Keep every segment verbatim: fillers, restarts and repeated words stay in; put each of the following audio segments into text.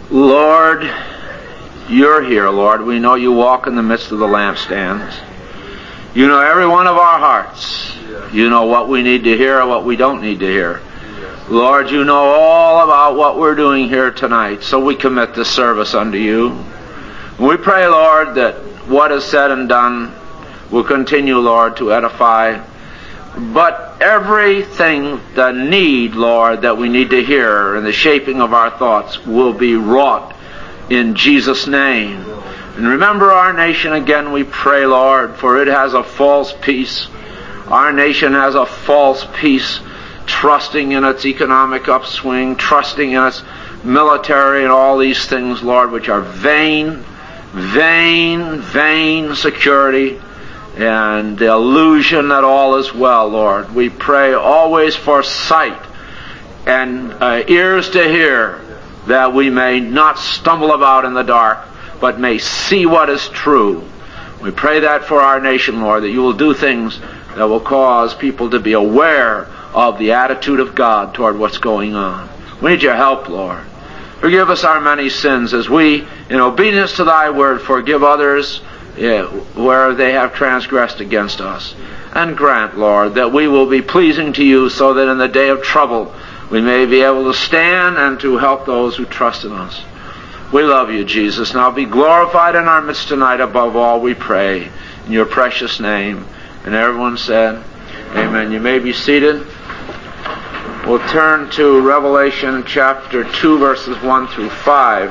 Lord, you're here, Lord. We know you walk in the midst of the lampstands. You know every one of our hearts. You know what we need to hear and what we don't need to hear. Lord, you know all about what we're doing here tonight, so we commit this service unto you. We pray, Lord, that what is said and done will continue, Lord, to edify. But everything, the need, Lord, that we need to hear and the shaping of our thoughts will be wrought in Jesus' name. And remember our nation again, we pray, Lord, for it has a false peace. Our nation has a false peace, trusting in its economic upswing, trusting in its military and all these things, Lord, which are vain, vain, vain security, and the illusion that all is well, Lord. We pray always for sight and uh, ears to hear, that we may not stumble about in the dark, but may see what is true. We pray that for our nation, Lord, that you will do things that will cause people to be aware of the attitude of God toward what's going on. We need your help, Lord. Forgive us our many sins as we, in obedience to thy word, forgive others Yeah, where they have transgressed against us. And grant, Lord, that we will be pleasing to you so that in the day of trouble we may be able to stand and to help those who trust in us. We love you, Jesus. Now be glorified in our midst tonight above all, we pray, in your precious name. And everyone said, amen. You may be seated. We'll turn to Revelation chapter two, verses one through five.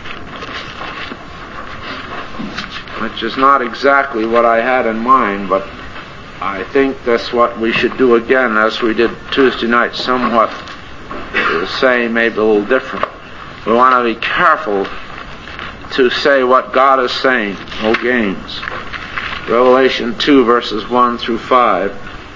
Which is not exactly what I had in mind, but I think that's what we should do again, as we did Tuesday night, somewhat the same, maybe a little different. We want to be careful to say what God is saying. No games. Revelation two, verses one through five.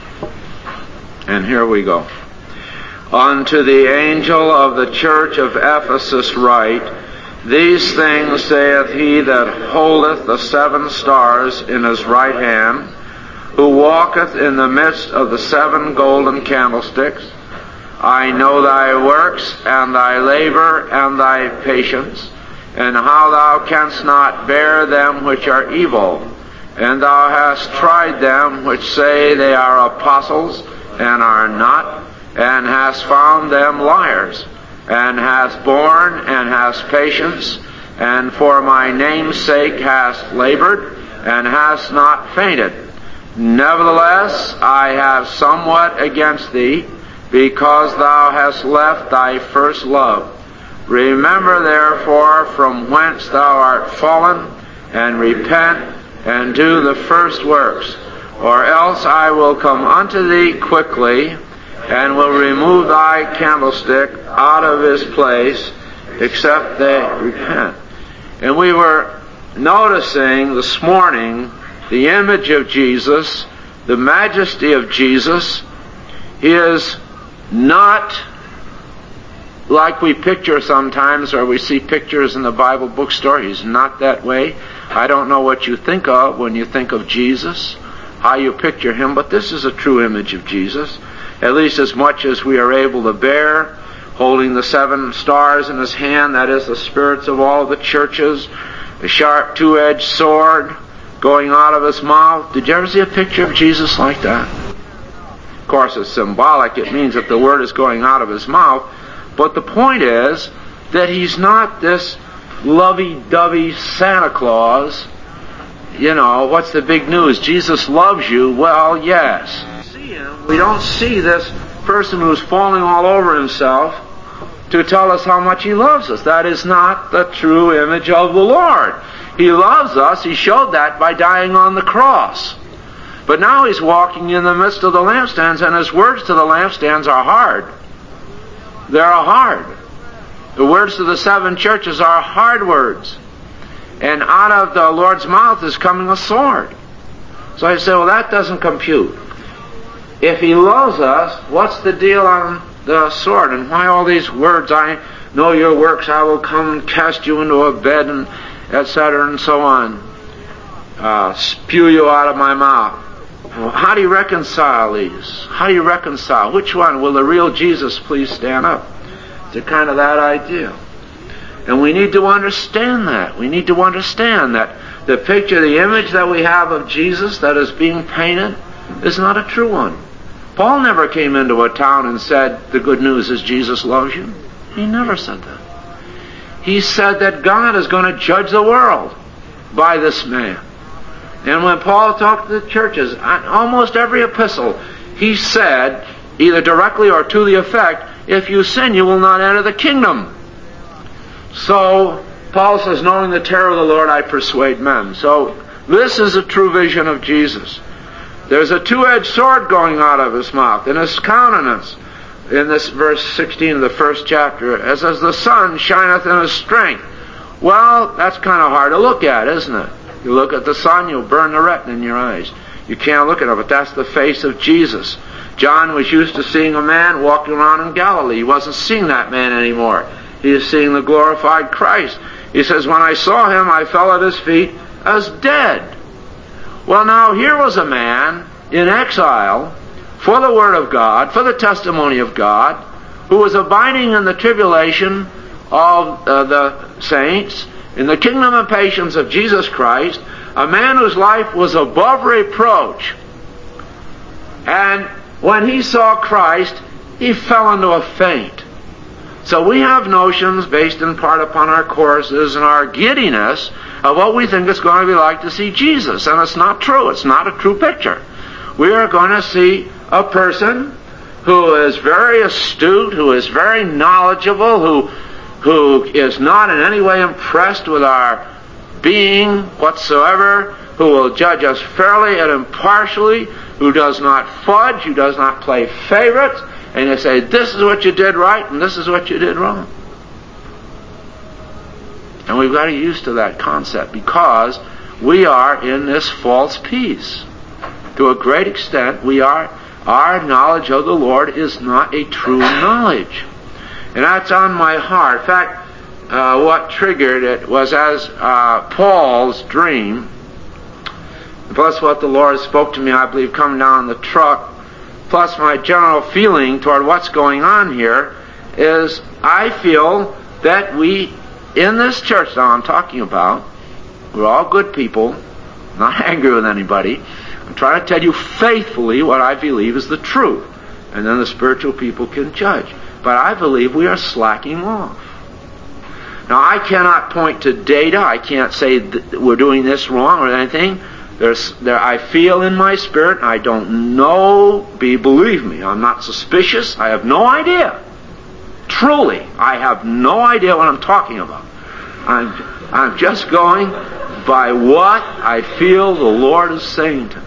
And here we go. Unto the angel of the church of Ephesus write, These things saith he that holdeth the seven stars in his right hand, who walketh in the midst of the seven golden candlesticks. I know thy works, and thy labor, and thy patience, and how thou canst not bear them which are evil. And thou hast tried them which say they are apostles, and are not, and hast found them liars, and hast borne, and hast patience, and for my name's sake hast labored, and hast not fainted. Nevertheless, I have somewhat against thee, because thou hast left thy first love. Remember therefore from whence thou art fallen, and repent, and do the first works, or else I will come unto thee quickly, and will remove thy candlestick out of his place, except they repent. And we were noticing this morning the image of Jesus, the majesty of Jesus. He is not like we picture sometimes, or we see pictures in the Bible bookstore. He's not that way. I don't know what you think of when you think of Jesus, how you picture him, but this is a true image of Jesus, at least as much as we are able to bear, holding the seven stars in his hand, that is the spirits of all the churches, a sharp two-edged sword going out of his mouth. Did you ever see a picture of Jesus like that? Of course, it's symbolic. It means that the word is going out of his mouth. But the point is that he's not this lovey-dovey Santa Claus. You know, what's the big news? Jesus loves you. Well, yes. We don't see this person who's falling all over himself to tell us how much he loves us. That is not the true image of the Lord. He loves us. He showed that by dying on the cross. But now he's walking in the midst of the lampstands, and his words to the lampstands are hard. They're hard. The words to the seven churches are hard words. And out of the Lord's mouth is coming a sword. So I say, well, that doesn't compute. If he loves us, what's the deal on the sword? And why all these words? I know your works, I will come and cast you into a bed, and et cetera, and so on. Uh, spew you out of my mouth. Well, how do you reconcile these? How do you reconcile? Which one? Will the real Jesus please stand up? It's kind of that idea. And we need to understand that. We need to understand that the picture, the image that we have of Jesus that is being painted is not a true one. Paul never came into a town and said, the good news is Jesus loves you. He never said that. He said that God is going to judge the world by this man. And when Paul talked to the churches, on almost every epistle, he said, either directly or to the effect, if you sin, you will not enter the kingdom. So, Paul says, knowing the terror of the Lord, I persuade men. So, this is a true vision of Jesus. There's a two-edged sword going out of his mouth, in his countenance. In this verse sixteen of the first chapter, it says, the sun shineth in his strength. Well, that's kind of hard to look at, isn't it? You look at the sun, you'll burn the retina in your eyes. You can't look at it, but that's the face of Jesus. John was used to seeing a man walking around in Galilee. He wasn't seeing that man anymore. He is seeing the glorified Christ. He says, when I saw him, I fell at his feet as dead. Well, now, here was a man in exile for the Word of God, for the testimony of God, who was abiding in the tribulation of uh, the saints, in the kingdom and patience of Jesus Christ, a man whose life was above reproach. And when he saw Christ, he fell into a faint. So we have notions based in part upon our courses and our giddiness of what we think it's going to be like to see Jesus. And it's not true. It's not a true picture. We are going to see a person who is very astute, who is very knowledgeable, who who is not in any way impressed with our being whatsoever, who will judge us fairly and impartially, who does not fudge, who does not play favorites, and you say, this is what you did right and this is what you did wrong. And we've got to get used to that concept because we are in this false peace. To a great extent, we are, our knowledge of the Lord is not a true knowledge. And that's on my heart. In fact, uh, what triggered it was as uh, Paul's dream, plus what the Lord spoke to me, I believe, coming down the truck, plus my general feeling toward what's going on here, is I feel that we, in this church that I'm talking about, we're all good people, not angry with anybody. I'm trying to tell you faithfully what I believe is the truth. And then the spiritual people can judge. But I believe we are slacking off. Now, I cannot point to data. I can't say that we're doing this wrong or anything. There's, there, I feel in my spirit, I don't know, be, believe me, I'm not suspicious. I have no idea. Truly, I have no idea what I'm talking about. I'm, I'm just going by what I feel the Lord is saying to me.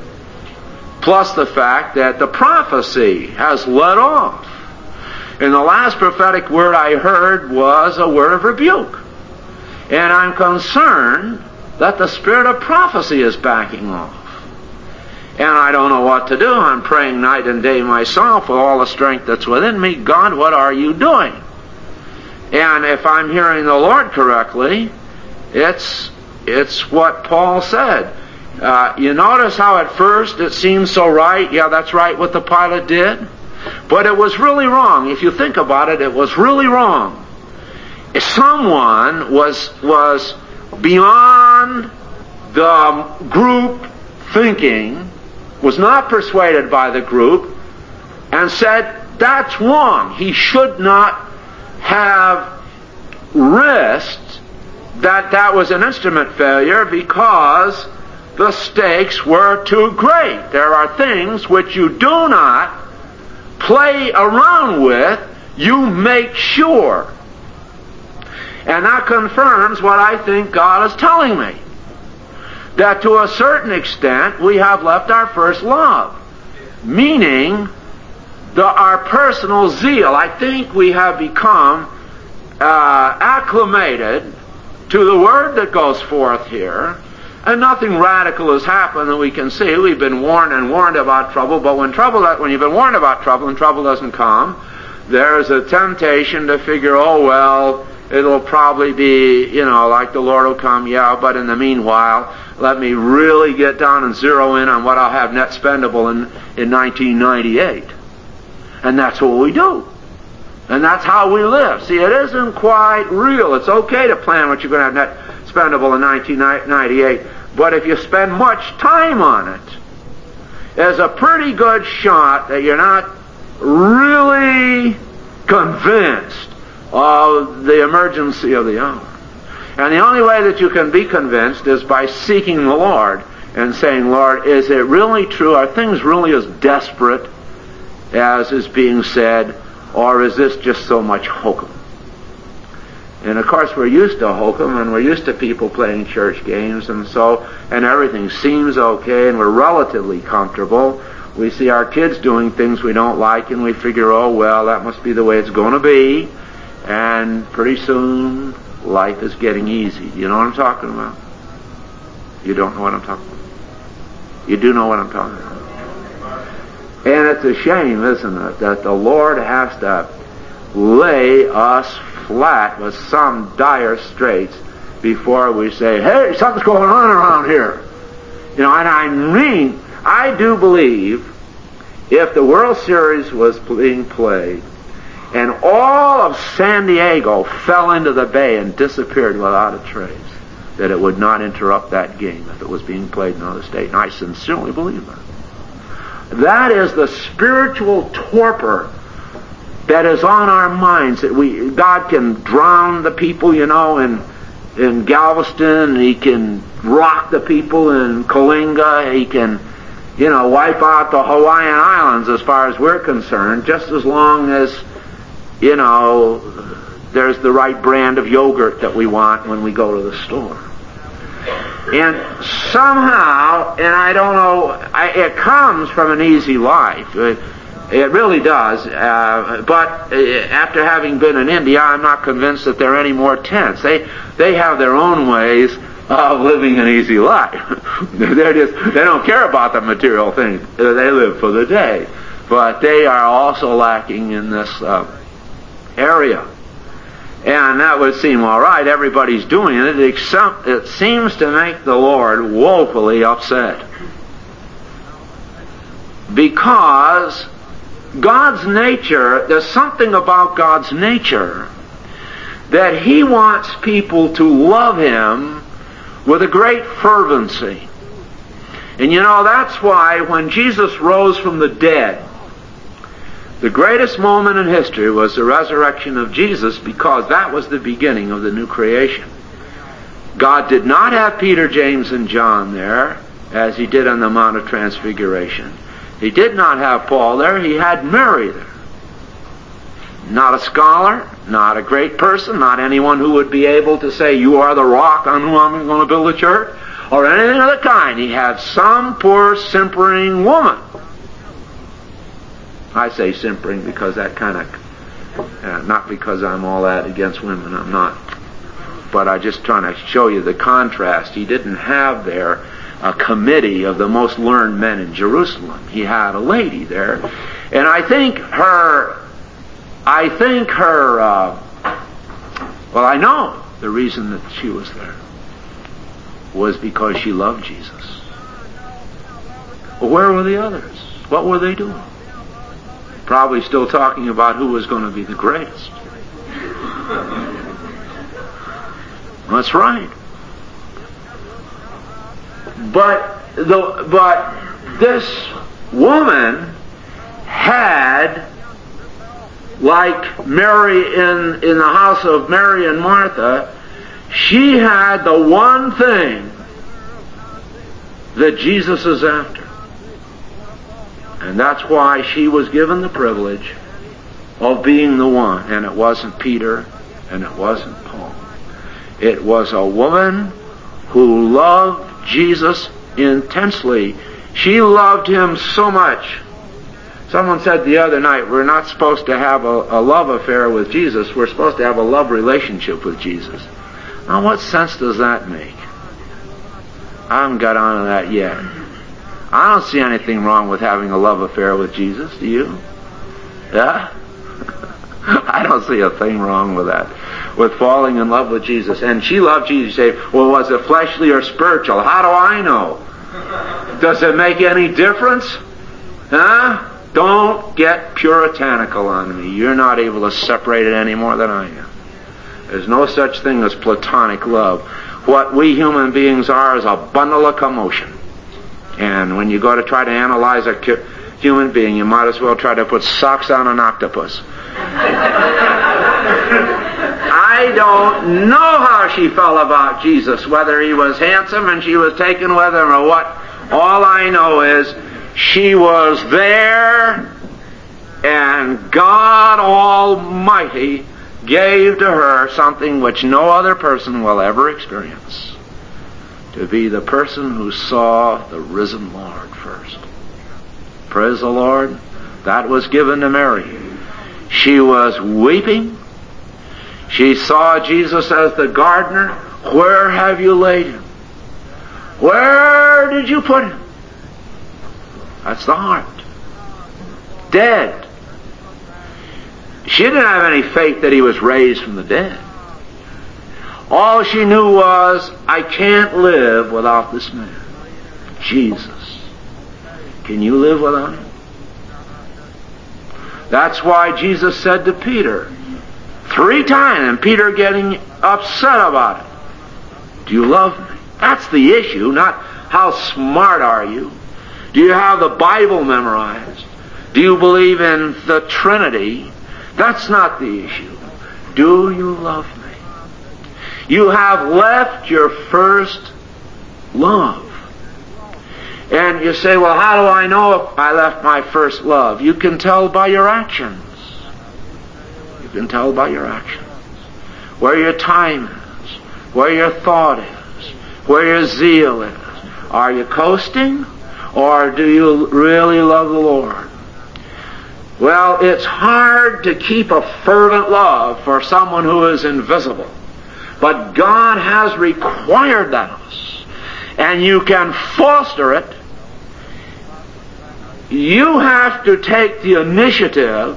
Plus the fact that the prophecy has let off. And the last prophetic word I heard was a word of rebuke. And I'm concerned that the spirit of prophecy is backing off. And I don't know what to do. I'm praying night and day myself with all the strength that's within me. God, what are you doing? And if I'm hearing the Lord correctly, it's it's what Paul said. Uh, you notice how at first it seems so right. Yeah, that's right what the pilot did. But it was really wrong. If you think about it, it was really wrong. If someone was was beyond the group thinking, was not persuaded by the group, and said, that's wrong. He should not have risked that that was an instrument failure because the stakes were too great. There are things which you do not play around with, you make sure. And that confirms what I think God is telling me. That to a certain extent, we have left our first love. Meaning, the, our personal zeal. I think we have become uh, acclimated to the word that goes forth here. And nothing radical has happened that we can see. We've been warned and warned about trouble, but when trouble, when you've been warned about trouble and trouble doesn't come, there's a temptation to figure, oh well, it'll probably be, you know, like the Lord will come, yeah, but in the meanwhile, let me really get down and zero in on what I'll have net spendable in, in nineteen ninety-eight. And that's what we do. And that's how we live. See, it isn't quite real. It's okay to plan what you're going to have net spendable in nineteen ninety-eight, but if you spend much time on it, there's a pretty good shot that you're not really convinced of the emergency of the hour. And the only way that you can be convinced is by seeking the Lord and saying, Lord, is it really true? Are things really as desperate as is being said? Or is this just so much hokum? And of course we're used to hokum, and we're used to people playing church games, and so, and everything seems okay, and we're relatively comfortable. We see our kids doing things we don't like, and we figure, oh well, that must be the way it's going to be. And pretty soon, life is getting easy. You know what I'm talking about? You don't know what I'm talking about? You do know what I'm talking about. And it's a shame, isn't it, that the Lord has to lay us flat with some dire straits before we say, hey, something's going on around here. You know, and I mean, I do believe if the World Series was being played and all of San Diego fell into the bay and disappeared without a trace, that it would not interrupt that game if it was being played in another state. And I sincerely believe that. That is the spiritual torpor that is on our minds. That we, God can drown the people, you know, in in Galveston. He can rock the people in Kalinga. He can, you know, wipe out the Hawaiian Islands as far as we're concerned, just as long as, you know, there's the right brand of yogurt that we want when we go to the store. And somehow, and I don't know, I, it comes from an easy life. It, it really does. Uh, but after having been in India, I'm not convinced that they're any more tense. They they have their own ways of living an easy life. They're just, they don't care about the material things. They live for the day. But they are also lacking in this uh, area. And that would seem all right. Everybody's doing it, except it seems to make the Lord woefully upset. Because God's nature, there's something about God's nature that He wants people to love Him with a great fervency. And you know, that's why when Jesus rose from the dead, the greatest moment in history was the resurrection of Jesus, because that was the beginning of the new creation. God did not have Peter, James, and John there, as He did on the Mount of Transfiguration. He did not have Paul there. He had Mary there. Not a scholar, not a great person, not anyone who would be able to say, you are the rock on whom I'm going to build a church, or anything of the kind. He had some poor simpering woman. I say simpering because that kind of, uh, not because I'm all that against women, I'm not. But I'm just trying to show you the contrast. He didn't have there a committee of the most learned men in Jerusalem. He had a lady there. And I think her, I think her, uh, well, I know the reason that she was there was because she loved Jesus. Well, where were the others? What were they doing? Probably still talking about who was going to be the greatest. That's right. But the but this woman had, like Mary in in the house of Mary and Martha, she had the one thing that Jesus is after. And that's why she was given the privilege of being the one. And it wasn't Peter, and it wasn't Paul. It was a woman who loved Jesus intensely. She loved Him so much. Someone said the other night, we're not supposed to have a, a love affair with Jesus. We're supposed to have a love relationship with Jesus. Now, what sense does that make? I haven't got on to that yet. I don't see anything wrong with having a love affair with Jesus, do you? Yeah? I don't see a thing wrong with that. With falling in love with Jesus. And she loved Jesus. You say, well, was it fleshly or spiritual? How do I know? Does it make any difference? Huh? Don't get puritanical on me. You're not able to separate it any more than I am. There's no such thing as platonic love. What we human beings are is a bundle of commotion. And when you go to try to analyze a human being, you might as well try to put socks on an octopus. I don't know how she felt about Jesus, whether he was handsome and she was taken with him or what. All I know is she was there, and God Almighty gave to her something which no other person will ever experience. To be the person who saw the risen Lord first. Praise the Lord. That was given to Mary. She was weeping. She saw Jesus as the gardener. Where have you laid him? Where did you put him? That's the heart. Dead. She didn't have any faith that he was raised from the dead. All she knew was, I can't live without this man. Jesus. Can you live without him? That's why Jesus said to Peter, three times, and Peter getting upset about it, do you love me? That's the issue, not how smart are you. Do you have the Bible memorized? Do you believe in the Trinity? That's not the issue. Do you love me? You have left your first love. And you say, well, how do I know if I left my first love? You can tell by your actions. You can tell by your actions. Where your time is. Where your thought is. Where your zeal is. Are you coasting? Or do you really love the Lord? Well, it's hard to keep a fervent love for someone who is invisible. But God has required that of us. And you can foster it. You have to take the initiative.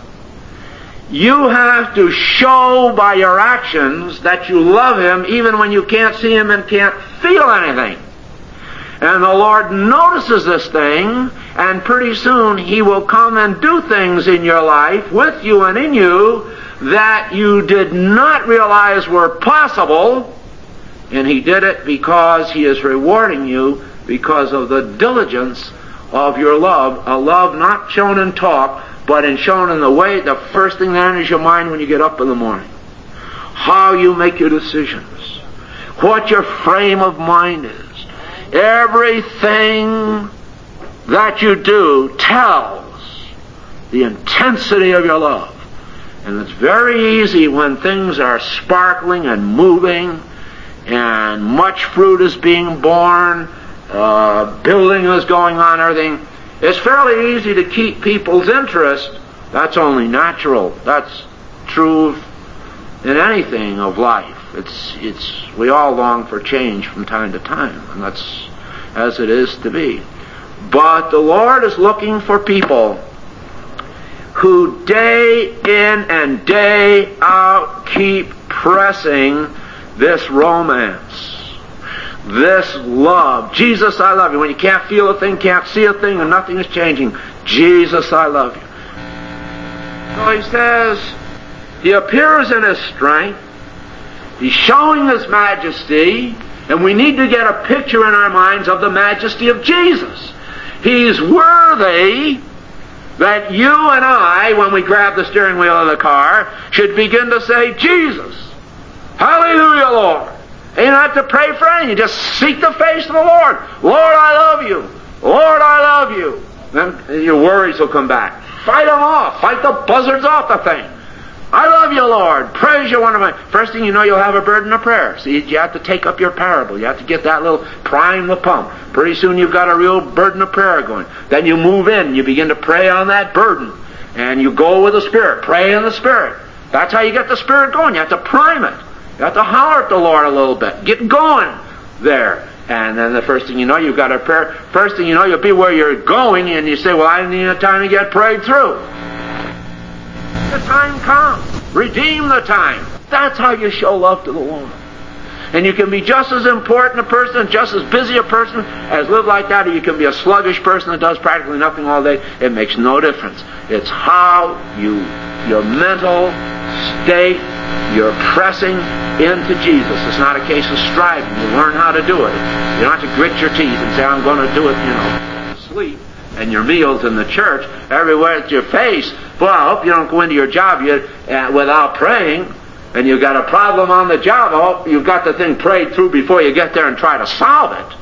You have to show by your actions that you love him even when you can't see him and can't feel anything. And the Lord notices this thing, and pretty soon he will come and do things in your life, with you and in you, that you did not realize were possible. And he did it because he is rewarding you because of the diligence of your love. A love not shown in talk, but in shown in the way, the first thing that enters your mind when you get up in the morning. How you make your decisions. What your frame of mind is. Everything that you do tells the intensity of your love. And it's very easy when things are sparkling and moving and much fruit is being born, uh, building is going on, everything. It's fairly easy to keep people's interest. That's only natural. That's true in anything of life. It's, it's, we all long for change from time to time, and that's as it is to be. But the Lord is looking for people who day in and day out keep pressing this romance, this love. Jesus, I love you. When you can't feel a thing, can't see a thing, and nothing is changing, Jesus, I love you. So he says, he appears in his strength. He's showing his majesty, and we need to get a picture in our minds of the majesty of Jesus. He's worthy that you and I, when we grab the steering wheel of the car, should begin to say, Jesus, hallelujah, Lord. And you don't have to pray for anything. You just seek the face of the Lord. Lord, I love you. Lord, I love you. Then your worries will come back. Fight them off. Fight the buzzards off the thing. I love you, Lord. Praise you, one of my... First thing you know, you'll have a burden of prayer. See, you have to take up your parable. You have to get that little, prime the pump. Pretty soon you've got a real burden of prayer going. Then you move in, you begin to pray on that burden. And you go with the Spirit. Pray in the Spirit. That's how you get the Spirit going. You have to prime it. You have to holler at the Lord a little bit. Get going there. And then the first thing you know, you've got a prayer. First thing you know, you'll be where you're going, and you say, well, I need a time to get prayed through. The time comes. Redeem the time. That's how you show love to the Lord. And you can be just as important a person, just as busy a person as live like that, or you can be a sluggish person that does practically nothing all day. It makes no difference. It's how you, your mental state, you're pressing into Jesus. It's not a case of striving. You learn how to do it. You don't have to grit your teeth and say, I'm going to do it, you know, sleep. And your meals in the church, everywhere at your face. Boy, I hope you don't go into your job yet, uh, without praying, and you've got a problem on the job. I hope you've got the thing prayed through before you get there and try to solve it.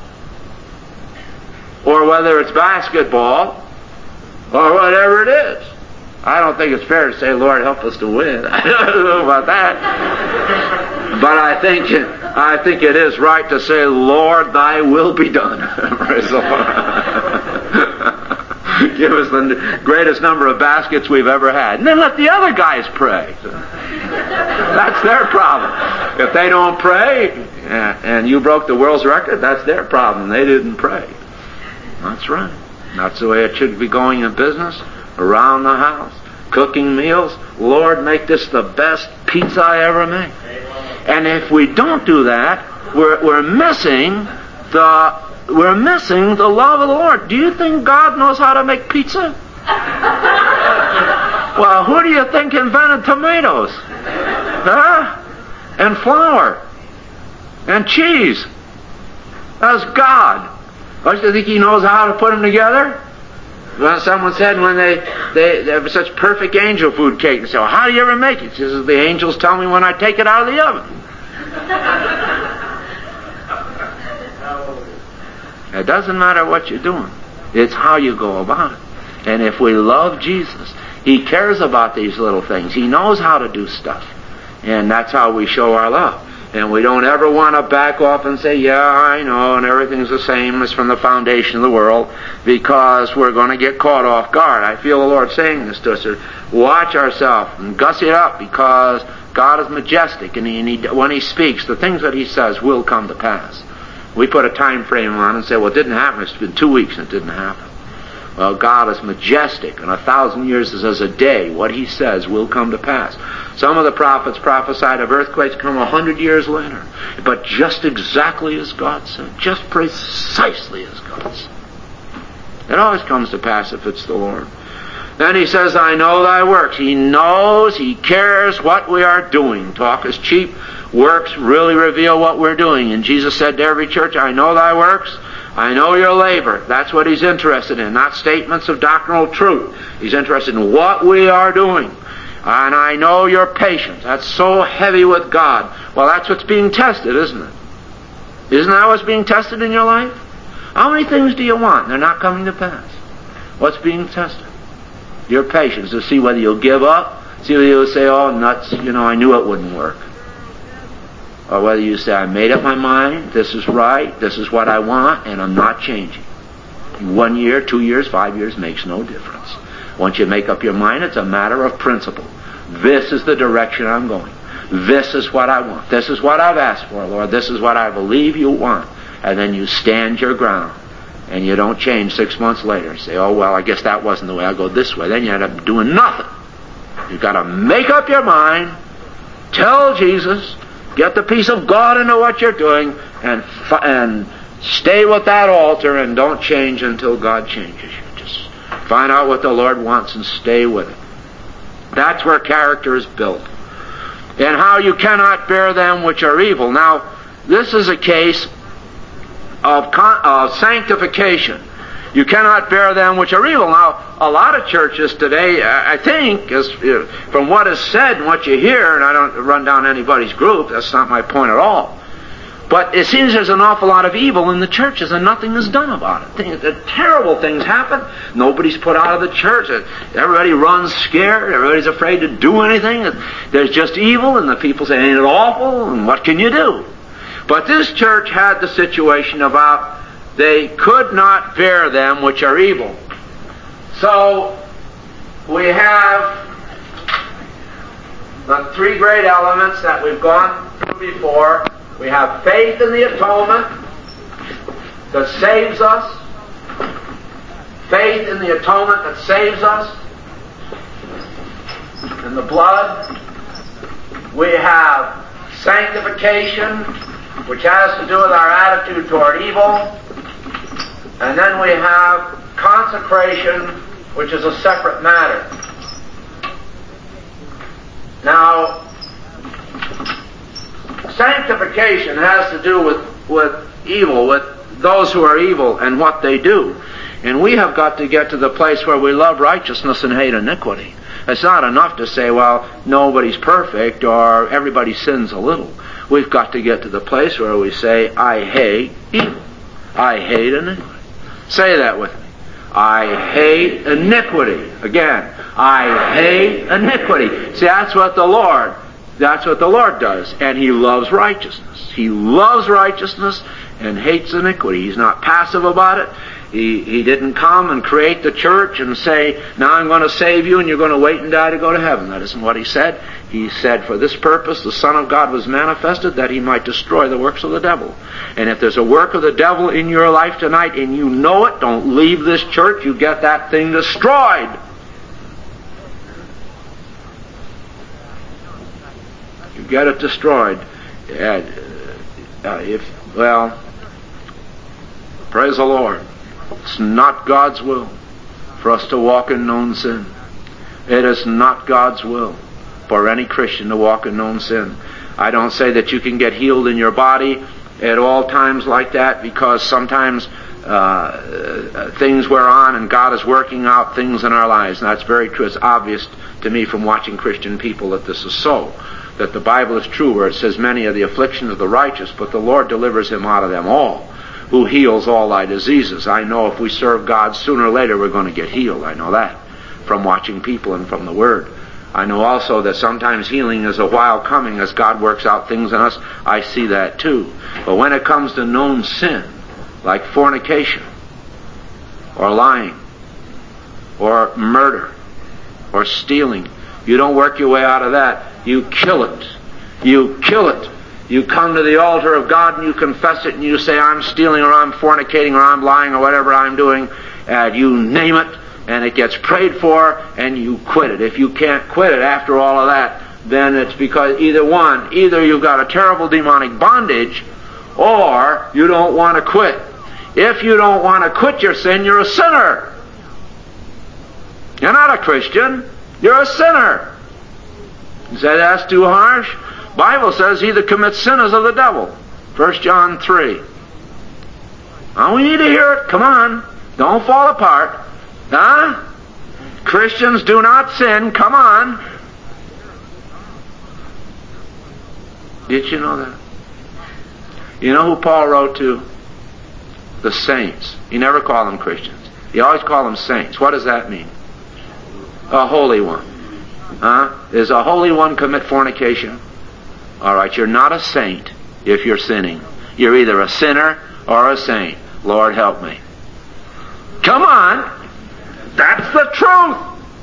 Or whether it's basketball, or whatever it is. I don't think it's fair to say, Lord, help us to win. I don't know about that. But I think it, I think it is right to say, Lord, thy will be done. Praise the Lord. Give us the greatest number of baskets we've ever had. And then let the other guys pray. That's their problem. If they don't pray, and you broke the world's record, that's their problem. They didn't pray. That's right. That's the way it should be going in business, around the house, cooking meals. Lord, make this the best pizza I ever made. And if we don't do that, we're, we're missing the we're missing the love of the Lord. Do you think God knows how to make pizza? Well, who do you think invented tomatoes? Huh? And flour? And cheese? That's God. Don't you think He knows how to put them together? Well, someone said when they, they, they have such perfect angel food cake, they say, well, how do you ever make it? She says, the angels tell me when I take it out of the oven. It doesn't matter what you're doing. It's how you go about it. And if we love Jesus, He cares about these little things. He knows how to do stuff. And that's how we show our love. And we don't ever want to back off and say, yeah, I know, and everything's the same as from the foundation of the world, because we're going to get caught off guard. I feel the Lord saying this to us. Watch ourselves and gussy it up, because God is majestic, and he, and he, when He speaks, the things that He says will come to pass. We put a time frame on it and say, well, it didn't happen. It's been two weeks and it didn't happen. Well, God is majestic, and a thousand years is as a day. What He says will come to pass. Some of the prophets prophesied of earthquakes come a hundred years later, but just exactly as God said, just precisely as God said. It always comes to pass if it's the Lord. Then He says, I know thy works. He knows, He cares what we are doing. Talk is cheap. Works really reveal what we're doing. And Jesus said to every church, I know thy works. I know your labor. That's what He's interested in, not statements of doctrinal truth. He's interested in what we are doing. And I know your patience. That's so heavy with God. Well, that's what's being tested, isn't it? Isn't that what's being tested in your life? How many things do you want? They're not coming to pass. What's being tested? Your patience, to see whether you'll give up, see whether you'll say, oh, nuts, you know, I knew it wouldn't work. Or whether you say, I made up my mind, this is right, this is what I want, and I'm not changing. One year, two years, five years makes no difference. Once you make up your mind, it's a matter of principle. This is the direction I'm going. This is what I want. This is what I've asked for, Lord. This is what I believe you want. And then you stand your ground. And you don't change six months later and say, oh, well, I guess that wasn't the way. I'll go this way. Then you end up doing nothing. You've got to make up your mind, tell Jesus, get the peace of God into what you're doing, and and stay with that altar, and don't change until God changes you. Just find out what the Lord wants and stay with it. That's where character is built. And how you cannot bear them which are evil. Now, this is a case of, con- of sanctification. You cannot bear them which are evil. Now, a lot of churches today, I think, as, uh, from what is said and what you hear, and I don't run down anybody's group, that's not my point at all, but it seems there's an awful lot of evil in the churches and nothing is done about it. Things, the terrible things happen. Nobody's put out of the church. Everybody runs scared. Everybody's afraid to do anything. There's just evil, and the people say, ain't it awful? And what can you do? But this church had the situation about they could not bear them which are evil. So, we have the three great elements that we've gone through before. We have faith in the atonement that saves us. Faith in the atonement that saves us. In the blood. We have sanctification which has to do with our attitude toward evil. And then we have consecration, which is a separate matter. Now, sanctification has to do with, with evil, with those who are evil and what they do. And we have got to get to the place where we love righteousness and hate iniquity. It's not enough to say, well, nobody's perfect or everybody sins a little. We've got to get to the place where we say, I hate evil. I hate iniquity. Say that with me. I hate iniquity. Again, I hate iniquity. See, that's what the Lord, that's what the Lord does. And He loves righteousness. He loves righteousness and hates iniquity. He's not passive about it. He, he didn't come and create the church and say, now I'm going to save you and you're going to wait and die to go to heaven. That isn't what He said. He said, for this purpose the Son of God was manifested, that He might destroy the works of the devil. And if there's a work of the devil in your life tonight and you know it, don't leave this church. You get that thing destroyed. You get it destroyed. Uh, uh, if, well, praise the Lord. It's not God's will for us to walk in known sin. It is not God's will for any Christian to walk in known sin. I don't say that you can get healed in your body at all times like that, because sometimes uh, things wear on and God is working out things in our lives. And that's very true. It's obvious to me from watching Christian people that this is so. That the Bible is true where it says many are the afflictions of the righteous, but the Lord delivers him out of them all. Who heals all thy diseases. I know if we serve God, sooner or later we're going to get healed. I know that from watching people and from the Word. I know also that sometimes healing is a while coming as God works out things in us. I see that too. But when it comes to known sin, like fornication, or lying, or murder, or stealing, you don't work your way out of that. You kill it. You kill it. You come to the altar of God and you confess it and you say, I'm stealing or I'm fornicating or I'm lying or whatever I'm doing, and you name it, and it gets prayed for, and you quit it. If you can't quit it after all of that, then it's because either one, either you've got a terrible demonic bondage, or you don't want to quit. If you don't want to quit your sin, you're a sinner. You're not a Christian. You're a sinner. You say that's too harsh? Bible says he that commits sin is of the devil. First John three. Now we need to hear it. Come on. Don't fall apart. Huh? Christians do not sin. Come on. Did you know that? You know who Paul wrote to? The saints. He never called them Christians. He always called them saints. What does that mean? A holy one. Huh? Does a holy one commit fornication? All right, you're not a saint if you're sinning. You're either a sinner or a saint. Lord, help me. Come on. That's the truth.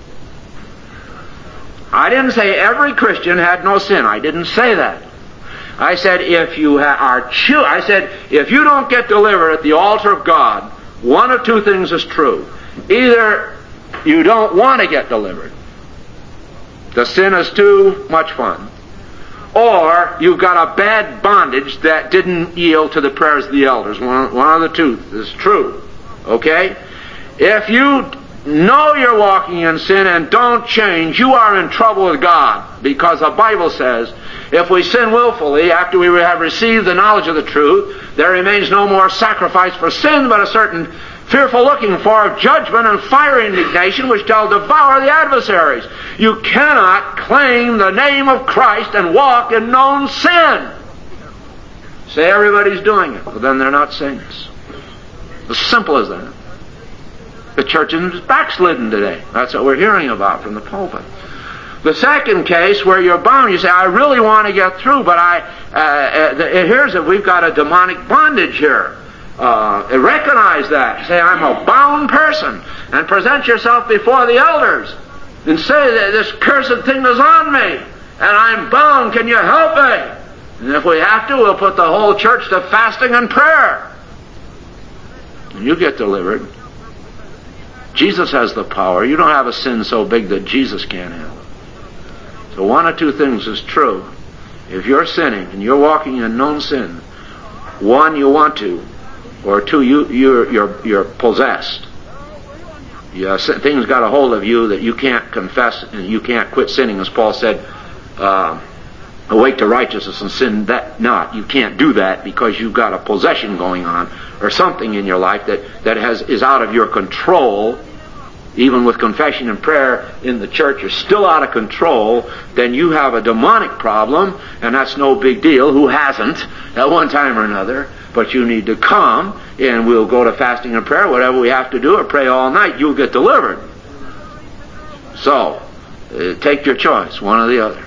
I didn't say every Christian had no sin. I didn't say that. I said if you ha- are cho- I said if you don't get delivered at the altar of God, one of two things is true. Either you don't want to get delivered. The sin is too much fun. Or you've got a bad bondage that didn't yield to the prayers of the elders. One, one of the two is true. Okay? If you know you're walking in sin and don't change, you are in trouble with God. Because the Bible says, if we sin willfully after we have received the knowledge of the truth, there remains no more sacrifice for sin, but a certain fearful looking for of judgment and fire indignation which shall devour the adversaries. You cannot claim the name of Christ and walk in known sin. Say everybody's doing it. Well, then they're not saints. As simple as that. The church is backslidden today. That's what we're hearing about from the pulpit. The second case where you're bound, you say, I really want to get through, but I, uh, uh, here's it, we've got a demonic bondage here. Uh, recognize that. Say, I'm a bound person. And present yourself before the elders. And say that this cursed thing is on me. And I'm bound. Can you help me? And if we have to, we'll put the whole church to fasting and prayer. And you get delivered. Jesus has the power. You don't have a sin so big that Jesus can't handle it. So one of two things is true. If you're sinning and you're walking in known sin, One, you want to, or two, you you're you're, you're possessed. Yeah, things got a hold of you that you can't confess and you can't quit sinning, as Paul said. Uh, Awake to righteousness and sin that not. You can't do that because you've got a possession going on or something in your life that, that has is out of your control. Even with confession and prayer in the church, you're still out of control. Then you have a demonic problem, and that's no big deal. Who hasn't at one time or another? But you need to come, and we'll go to fasting and prayer, whatever we have to do, or pray all night. You'll get delivered. So, uh, take your choice, one or the other.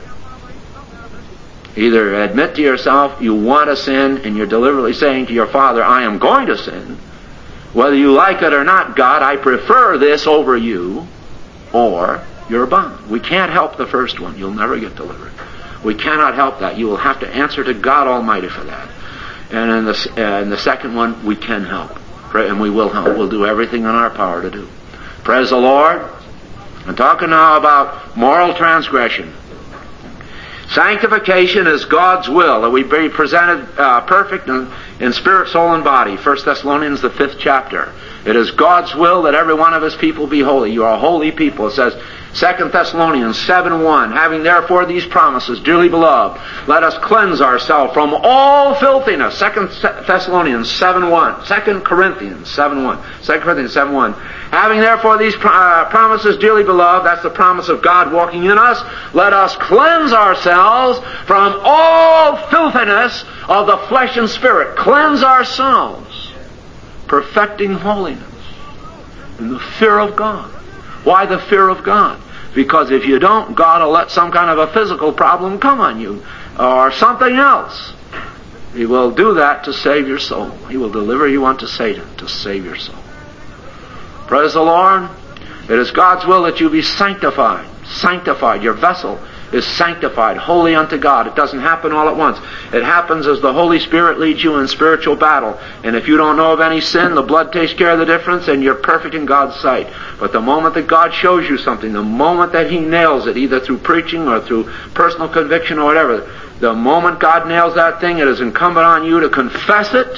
Either admit to yourself you want to sin, and you're deliberately saying to your Father, I am going to sin. Whether you like it or not, God, I prefer this over you, or you're bound. We can't help the first one. You'll never get delivered. We cannot help that. You will have to answer to God Almighty for that. And in the, uh, in the second one, we can help. And we will help. We'll do everything in our power to do. Praise the Lord. I'm talking now about moral transgression. Sanctification is God's will, that we be presented uh, perfect in, in spirit, soul, and body. First Thessalonians, the fifth chapter. It is God's will that every one of His people be holy. You are a holy people. It says, Second Thessalonians seven one, having therefore these promises, dearly beloved, let us cleanse ourselves from all filthiness. Second Thessalonians seven one. Second Corinthians seven one. Second Corinthians seven one. Having therefore these uh, promises, dearly beloved, that's the promise of God walking in us, let us cleanse ourselves from all filthiness of the flesh and spirit. Cleanse ourselves, perfecting holiness in the fear of God. Why the fear of God? Because if you don't, God will let some kind of a physical problem come on you, or something else. He will do that to save your soul. He will deliver you unto Satan to save your soul. Praise the Lord. It is God's will that you be sanctified. Sanctified. Your vessel is sanctified, holy unto God. It doesn't happen all at once. It happens as the Holy Spirit leads you in spiritual battle. And if you don't know of any sin, the blood takes care of the difference, and you're perfect in God's sight. But the moment that God shows you something, the moment that He nails it, either through preaching or through personal conviction or whatever, the moment God nails that thing, it is incumbent on you to confess it,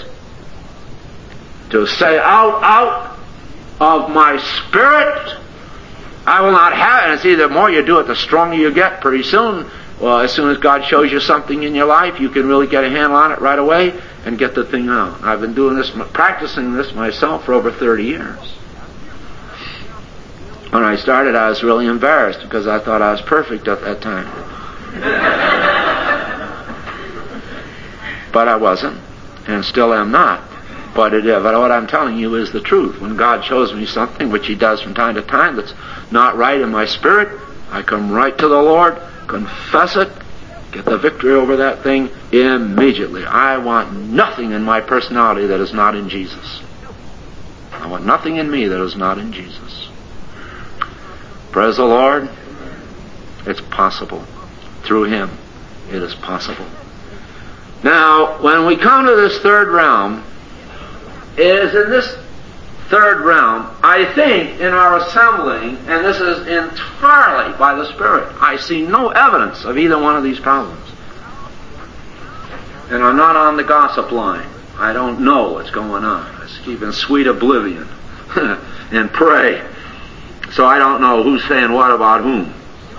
to say, out, out of my spirit, I will not have it. And see, the more you do it, the stronger you get. Pretty soon, well, as soon as God shows you something in your life, you can really get a handle on it right away and get the thing out. I've been doing this, practicing this myself for over thirty years. When I started, I was really embarrassed because I thought I was perfect at that time. But I wasn't, and still am not. But, it, but what I'm telling you is the truth. When God shows me something, which He does from time to time, that's not right in my spirit, I come right to the Lord, confess it, get the victory over that thing immediately. I want nothing in my personality that is not in Jesus. I want nothing in me that is not in Jesus. Praise the Lord. It's possible. Through Him, it is possible. Now, when we come to this third realm, is in this third realm, I think in our assembling, and this is entirely by the Spirit, I see no evidence of either one of these problems. And I'm not on the gossip line. I don't know what's going on. I just keep in sweet oblivion and pray. So I don't know who's saying what about whom.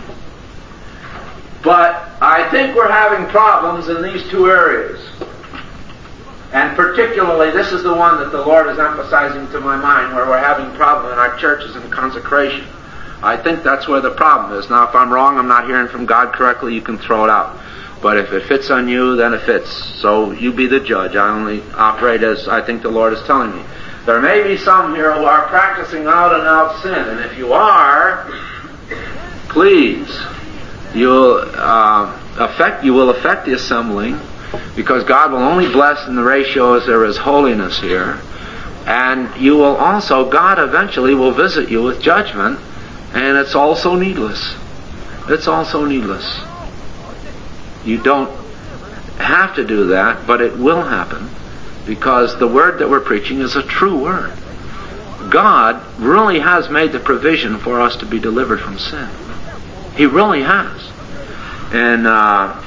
But I think we're having problems in these two areas. And particularly, this is the one that the Lord is emphasizing to my mind, where we're having problem in our churches in consecration. I think that's where the problem is. Now, if I'm wrong, I'm not hearing from God correctly, you can throw it out. But if it fits on you, then it fits. So you be the judge. I only operate as I think the Lord is telling me. There may be some here who are practicing out and out sin. And if you are, please, you'll uh, affect, you will affect the assembling. Because God will only bless in the ratio as there is holiness here. And you will also, God eventually will visit you with judgment, and it's also needless. It's also needless. You don't have to do that, but it will happen, because the word that we're preaching is a true word. God really has made the provision for us to be delivered from sin. He really has. And uh, First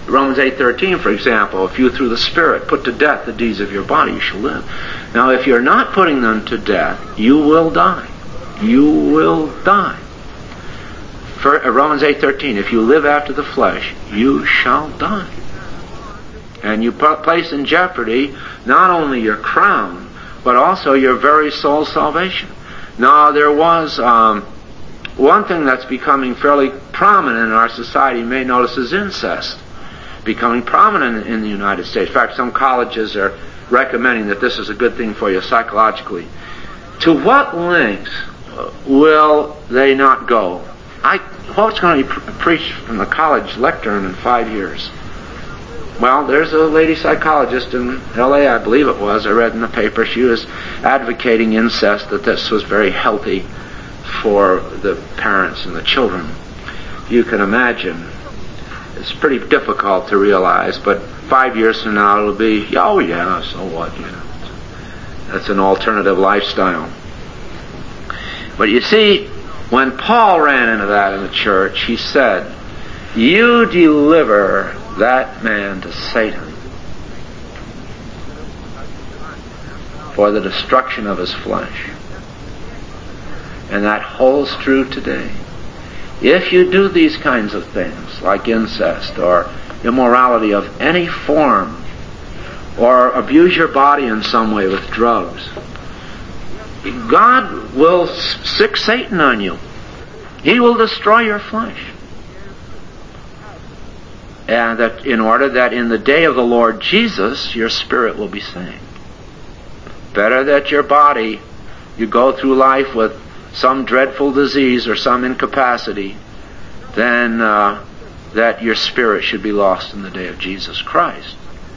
Romans eight thirteen, for example, if you through the Spirit put to death the deeds of your body, you shall live. Now, if you're not putting them to death, you will die. You will die. For, uh, Romans eight thirteen, if you live after the flesh, you shall die. And you put, place in jeopardy not only your crown, but also your very soul's salvation. Now, there was um, one thing that's becoming fairly prominent in our society, you may notice, is incest. Becoming prominent in the United States. In fact, some colleges are recommending that this is a good thing for you psychologically. To what lengths will they not go? I, what's going to be pre- preached from the college lectern in five years? Well, there's a lady psychologist in L A, I believe it was, I read in the paper, she was advocating incest, that this was very healthy for the parents and the children. You can imagine. It's pretty difficult to realize, but five years from now it'll be, oh yeah, so what, you know. That's an alternative lifestyle. But you see, when Paul ran into that in the church, he said, you deliver that man to Satan for the destruction of his flesh. And that holds true today. If you do these kinds of things, like incest or immorality of any form, or abuse your body in some way with drugs, God will sick Satan on you. He will destroy your flesh. And that in order that in the day of the Lord Jesus, your spirit will be saved. Better that your body, you go through life with some dreadful disease or some incapacity, then uh, that your spirit should be lost in the day of Jesus Christ.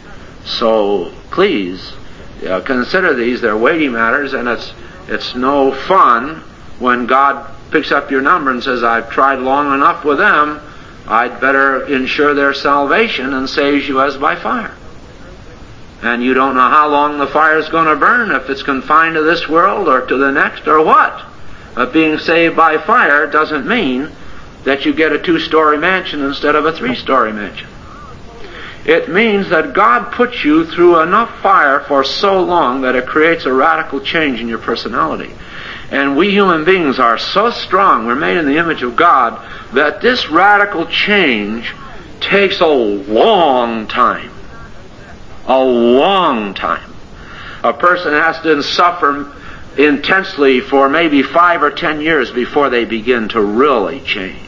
So please uh, consider these. They're weighty matters, and it's it's no fun when God picks up your number and says, I've tried long enough with them, I'd better ensure their salvation and saves you as by fire. And you don't know how long the fire's going to burn, if it's confined to this world or to the next or what. But being saved by fire doesn't mean that you get a two-story mansion instead of a three-story mansion. It means that God puts you through enough fire for so long that it creates a radical change in your personality. And we human beings are so strong, we're made in the image of God, that this radical change takes a long time. A long time. A person has to suffer intensely for maybe five or ten years before they begin to really change.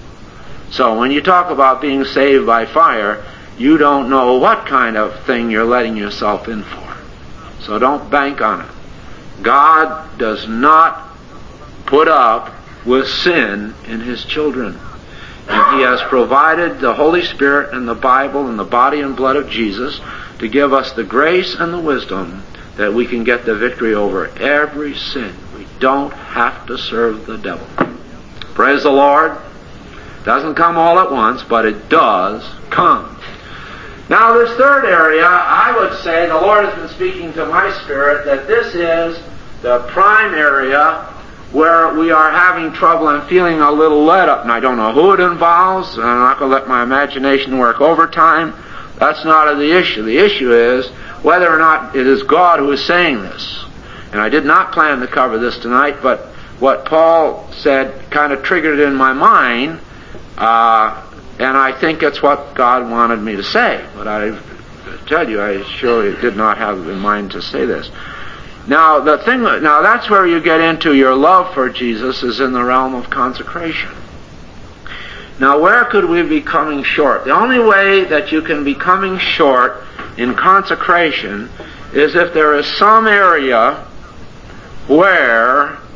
So when you talk about being saved by fire, you don't know what kind of thing you're letting yourself in for. So don't bank on it. God does not put up with sin in His children. And He has provided the Holy Spirit and the Bible and the body and blood of Jesus to give us the grace and the wisdom that we can get the victory over every sin. We don't have to serve the devil. Praise the Lord. Doesn't come all at once, but it does come. Now this third area, I would say, the Lord has been speaking to my spirit, that this is the prime area where we are having trouble and feeling a little let up. And I don't know who it involves, and I'm not going to let my imagination work overtime. That's not the issue. The issue is whether or not it is God who is saying this. And I did not plan to cover this tonight, but what Paul said kind of triggered it in my mind, uh, and I think it's what God wanted me to say. But I tell you, I surely did not have in mind to say this. Now, the thing, now that's where you get into your love for Jesus, is in the realm of consecration. Now, where could we be coming short? The only way that you can be coming short in consecration is if there is some area where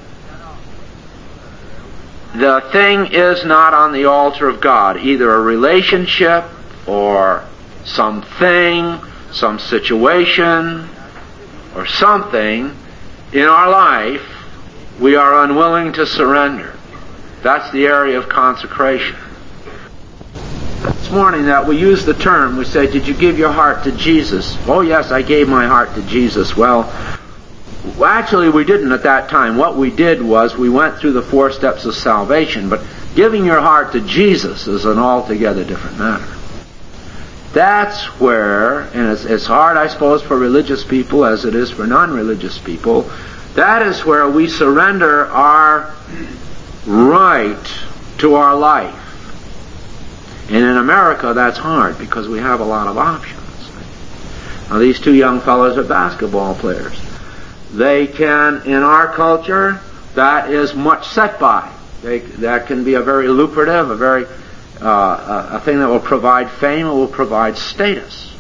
the thing is not on the altar of God, either a relationship or something, some situation, or something in our life we are unwilling to surrender. That's the area of consecration. This morning that we use the term, we say, did you give your heart to Jesus? Oh yes, I gave my heart to Jesus. Well, actually we didn't at that time. What we did was we went through the four steps of salvation, but giving your heart to Jesus is an altogether different matter. That's where, and it's, it's hard, I suppose, for religious people as it is for non-religious people, that is where we surrender our right to our life. And in America, that's hard because we have a lot of options. Now, these two young fellows are basketball players. They can, in our culture, that is much set by. They, that can be a very lucrative, a very uh, a, a thing that will provide fame, it will provide status.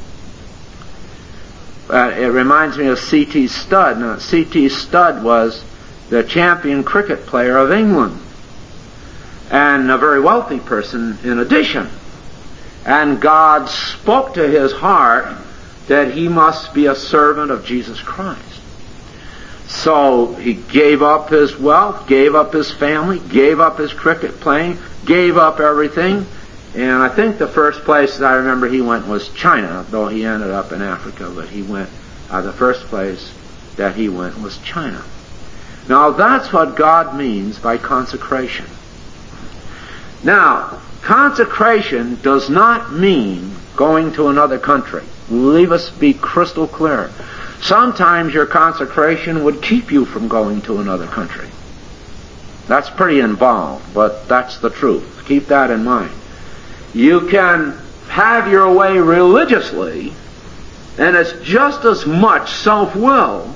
Uh, it reminds me of C T Studd. Now, C T Studd was the champion cricket player of England, and a very wealthy person in addition. And God spoke to his heart that he must be a servant of Jesus Christ. So he gave up his wealth, gave up his family, gave up his cricket playing, gave up everything. And I think the first place that I remember he went was China, though he ended up in Africa. But he went, uh, the first place that he went was China. Now that's what God means by consecration. Now, consecration does not mean going to another country. Leave us be crystal clear. Sometimes your consecration would keep you from going to another country. That's pretty involved, but that's the truth. Keep that in mind. You can have your way religiously, and it's just as much self-will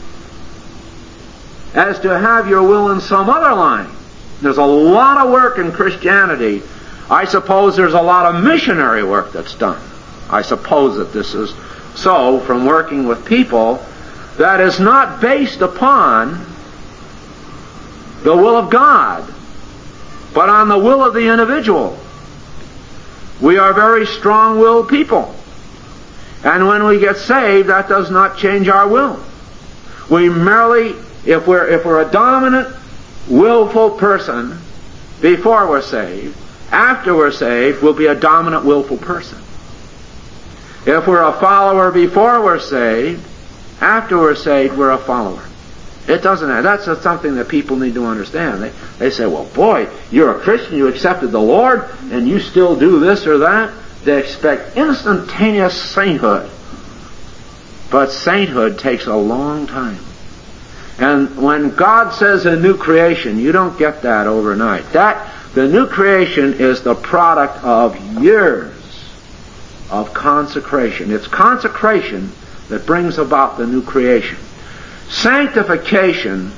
as to have your will in some other line. There's a lot of work in Christianity. I suppose there's a lot of missionary work that's done. I suppose that this is so from working with people that is not based upon the will of God, but on the will of the individual. We are very strong-willed people. And when we get saved, that does not change our will. We merely, if we're, if we're a dominant, willful person before we're saved, after we're saved, we'll be a dominant, willful person. If we're a follower before we're saved, after we're saved, we're a follower. It doesn't matter. That's just something that people need to understand. They, they say, well, boy, you're a Christian, you accepted the Lord, and you still do this or that. They expect instantaneous sainthood. But sainthood takes a long time. And when God says a new creation, you don't get that overnight. That, the new creation is the product of years of consecration. It's consecration that brings about the new creation. Sanctification,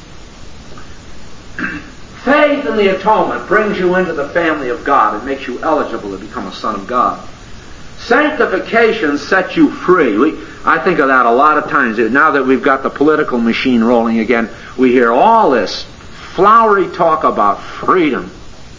faith in the atonement brings you into the family of God. It makes you eligible to become a son of God. Sanctification sets you free. We, I think of that a lot of times. Now that we've got the political machine rolling again, we hear all this flowery talk about freedom.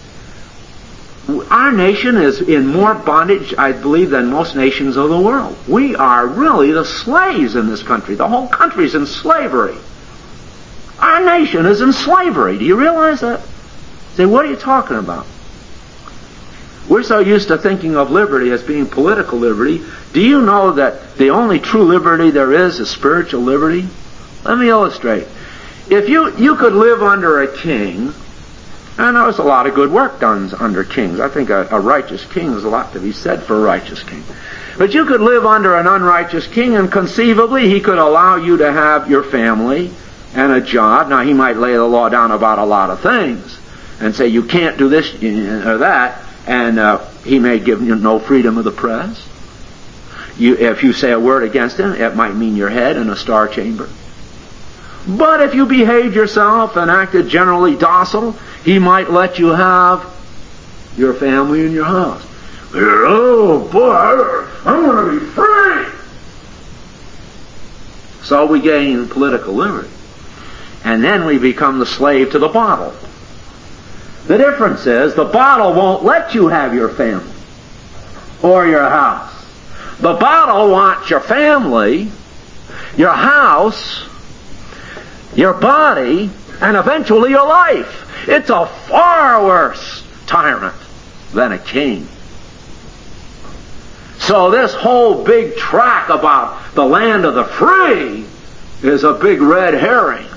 Our nation is in more bondage, I believe, than most nations of the world. We are really the slaves in this country. The whole country's in slavery. Our nation is in slavery. Do you realize that? Say, what are you talking about? We're so used to thinking of liberty as being political liberty. Do you know that the only true liberty there is is spiritual liberty? Let me illustrate. If you, you could live under a king, and there was a lot of good work done under kings. I think a, a righteous king, there's a lot to be said for a righteous king. But you could live under an unrighteous king, and conceivably he could allow you to have your family and a job. Now, he might lay the law down about a lot of things and say you can't do this or that, and uh, he may give you no freedom of the press. You, if you say a word against him, it might mean your head in a star chamber. But if you behaved yourself and acted generally docile, he might let you have your family and your house. Oh boy, I'm going to be free. So we gain political liberty. And then we become the slave to the bottle. The difference is the bottle won't let you have your family or your house. The bottle wants your family, your house, your body, and eventually your life. It's a far worse tyrant than a king. So this whole big track about the land of the free is a big red herring.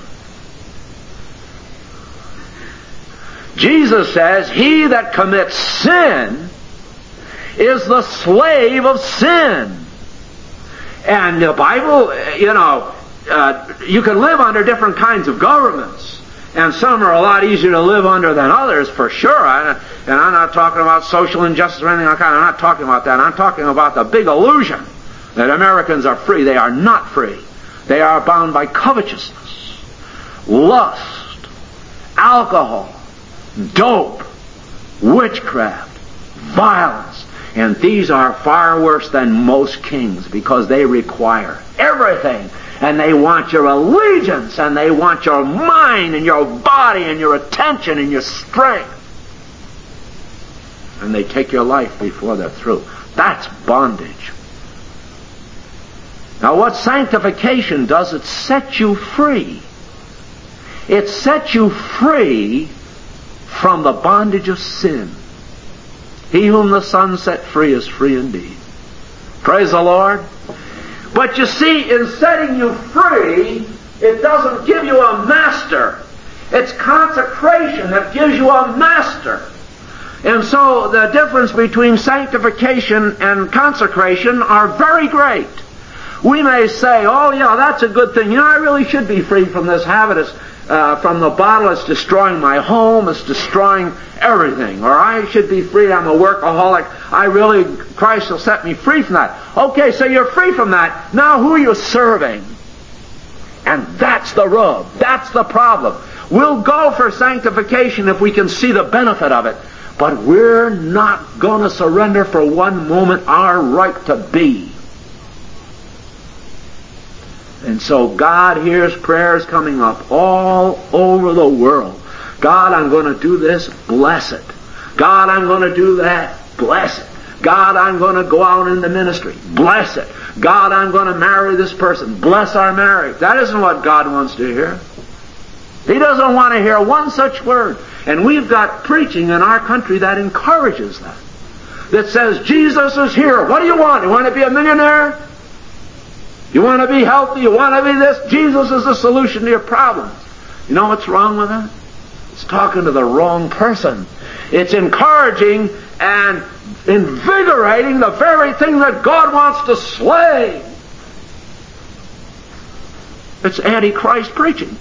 Jesus says, he that commits sin is the slave of sin. And the Bible, you know, uh, you can live under different kinds of governments. And some are a lot easier to live under than others, for sure. I, and I'm not talking about social injustice or anything like that. I'm not talking about that. I'm talking about the big illusion that Americans are free. They are not free. They are bound by covetousness, lust, alcohol, dope, witchcraft, violence. And these are far worse than most kings because they require everything. And they want your allegiance, and they want your mind, and your body, and your attention, and your strength. And they take your life before they're through. That's bondage. Now what sanctification does, it sets you free. It sets you free from the bondage of sin. He whom the Son set free is free indeed. Praise the Lord. But you see, in setting you free, it doesn't give you a master. It's consecration that gives you a master. And so the difference between sanctification and consecration are very great. We may say, oh yeah, that's a good thing. You know, I really should be free from this habit. It's, uh, from the bottle, it's destroying my home. It's destroying everything. Or I should be free. I'm a workaholic. I really, Christ will set me free from that. Okay, so you're free from that. Now who are you serving? And that's the rub. That's the problem. We'll go for sanctification if we can see the benefit of it. But we're not going to surrender for one moment our right to be. And so God hears prayers coming up all over the world. God, I'm going to do this, bless it. God, I'm going to do that, bless it. God, I'm going to go out in the ministry, bless it. God, I'm going to marry this person, bless our marriage. That isn't what God wants to hear. He doesn't want to hear one such word. And we've got preaching in our country that encourages that. That says, Jesus is here. What do you want? You want to be a millionaire? You want to be healthy? You want to be this? Jesus is the solution to your problems. You know what's wrong with that? It's talking to the wrong person. It's encouraging and invigorating the very thing that God wants to slay. It's antichrist preaching.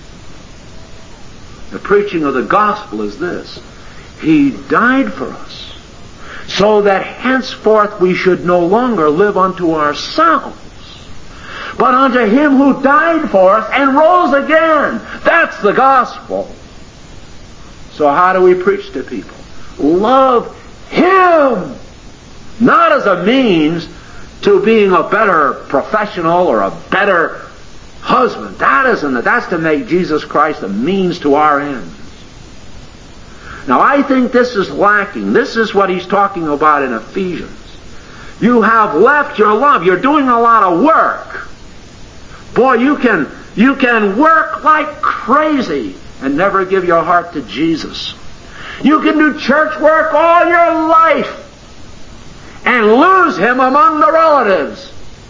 The preaching of the gospel is this: He died for us, so that henceforth we should no longer live unto ourselves, but unto Him who died for us and rose again. That's the gospel. So how do we preach to people? Love Him, not as a means to being a better professional or a better husband. That isn't it. That's to make Jesus Christ a means to our ends. Now I think this is lacking. This is what he's talking about in Ephesians. You have left your love. You're doing a lot of work. Boy, you can you can work like crazy and never give your heart to Jesus. You can do church work all your life and lose Him among the relatives.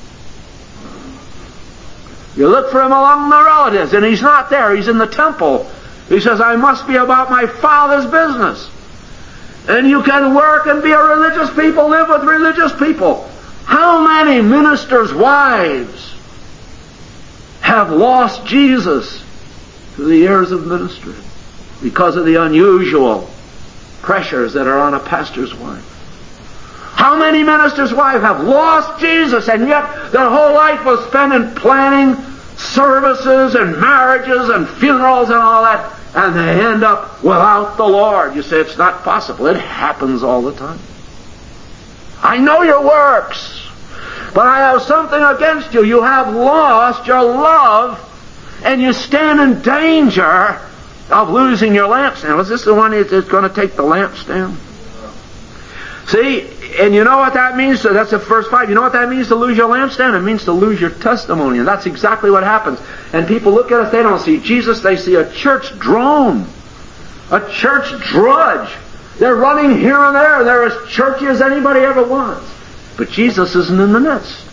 You look for Him among the relatives, and He's not there. He's in the temple. He says, I must be about my Father's business. And you can work and be a religious people, live with religious people. How many ministers' wives have lost Jesus to the years of ministry because of the unusual pressures that are on a pastor's wife? How many ministers' wives have lost Jesus, and yet their whole life was spent in planning services and marriages and funerals and all that, and they end up without the Lord? You say it's not possible. It happens all the time. I know your works, but I have something against you. You have lost your love, and you stand in danger of losing your lampstand. Was this the one that's going to take the lampstand? See, and you know what that means? So that's the first five. You know what that means to lose your lampstand? It means to lose your testimony. And that's exactly what happens. And people look at us, they don't see Jesus, they see a church drone. A church drudge. They're running here and there. They're as churchy as anybody ever was. But Jesus isn't in the midst.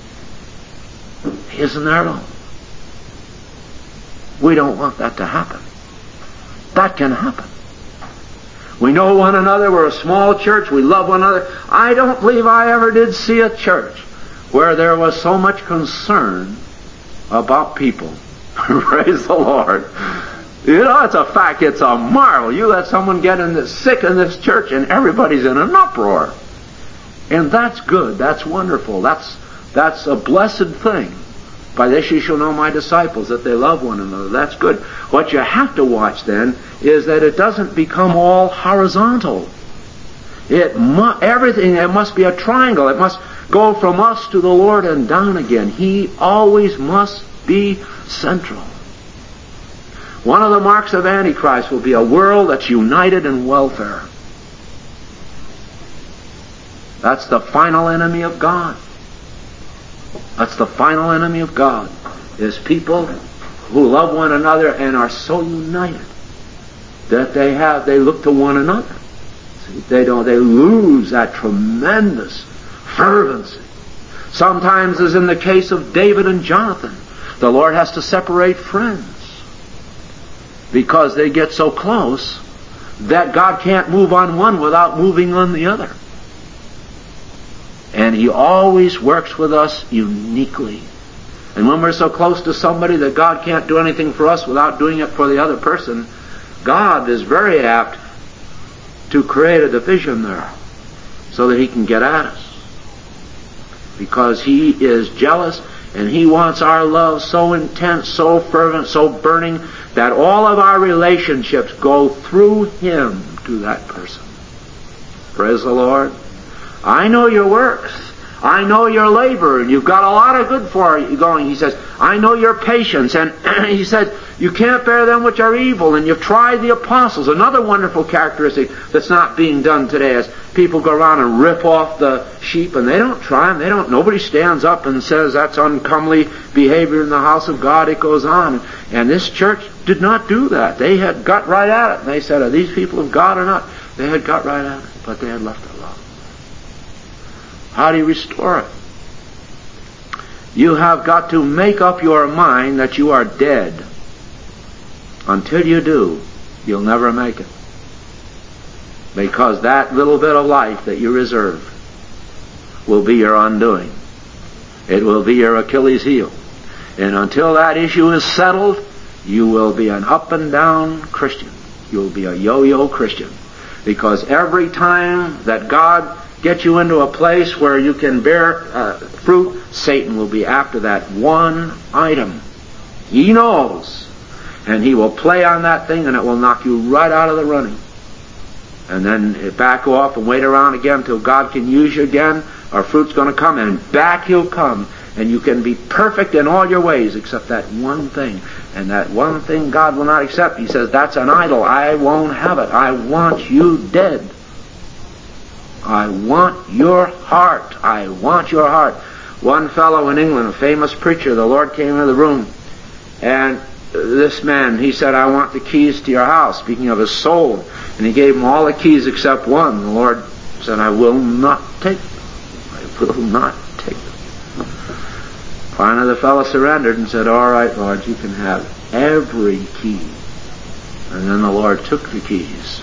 He isn't there at all. We don't want that to happen. That can happen. We know one another. We're a small church. We love one another. I don't believe I ever did see a church where there was so much concern about people. Praise the Lord. You know, it's a fact. It's a marvel. You let someone get in this, sick in this church and everybody's in an uproar. And that's good. That's wonderful. That's, that's a blessed thing. By this you shall know my disciples, that they love one another. That's good. What you have to watch then is that it doesn't become all horizontal. It mu- everything, it must be a triangle. It must go from us to the Lord and down again. He always must be central. One of the marks of Antichrist will be a world that's united in welfare. That's the final enemy of God. That's the final enemy of God, is people who love one another and are so united that they have, they look to one another. See, they don't, they lose that tremendous fervency. Sometimes, as in the case of David and Jonathan, the Lord has to separate friends because they get so close that God can't move on one without moving on the other. And He always works with us uniquely. And when we're so close to somebody that God can't do anything for us without doing it for the other person, God is very apt to create a division there so that He can get at us. Because He is jealous and He wants our love so intense, so fervent, so burning that all of our relationships go through Him to that person. Praise the Lord. I know your works. I know your labor, and you've got a lot of good for you going. He says, I know your patience. And He said, you can't bear them which are evil, and you've tried the apostles. Another wonderful characteristic that's not being done today is people go around and rip off the sheep, and they don't try them. They don't. Nobody stands up and says that's uncomely behavior in the house of God. It goes on. And this church did not do that. They had got right at it. And they said, are these people of God or not? They had got right at it, but they had left it alone. How do you restore it? You have got to make up your mind that you are dead. Until you do, you'll never make it. Because that little bit of life that you reserve will be your undoing. It will be your Achilles heel. And until that issue is settled, you will be an up and down Christian. You'll be a yo-yo Christian. Because every time that God gets you into a place where you can bear uh, fruit, Satan will be after that one item. He knows. And he will play on that thing and it will knock you right out of the running. And then back off and wait around again until God can use you again. Our fruit's going to come and back he'll come. And you can be perfect in all your ways except that one thing. And that one thing God will not accept. He says, that's an idol. I won't have it. I want you dead. I want your heart. I want your heart. One fellow in England, a famous preacher, the Lord came into the room. And this man, he said, I want the keys to your house, speaking of his soul. And he gave him all the keys except one. The Lord said, I will not take them. I will not take them. Finally the fellow surrendered and said, all right, Lord, you can have every key. And then the Lord took the keys.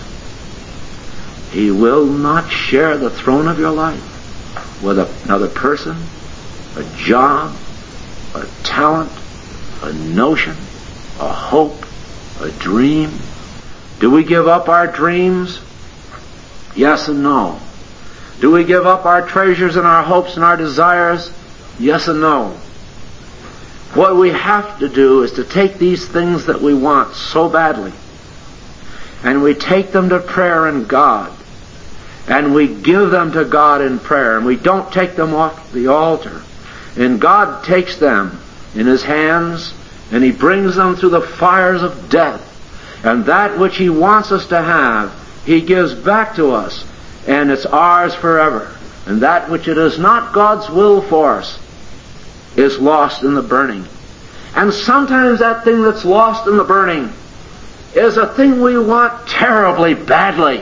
He will not share the throne of your life with another person, a job, a talent, a notion, a hope, a dream. Do we give up our dreams? Yes and no. Do we give up our treasures and our hopes and our desires? Yes and no. What we have to do is to take these things that we want so badly, and we take them to prayer and God, and we give them to God in prayer, and we don't take them off the altar. And God takes them in His hands, and He brings them through the fires of death. And that which He wants us to have, He gives back to us, and it's ours forever. And that which it is not God's will for us is lost in the burning. And sometimes that thing that's lost in the burning is a thing we want terribly badly.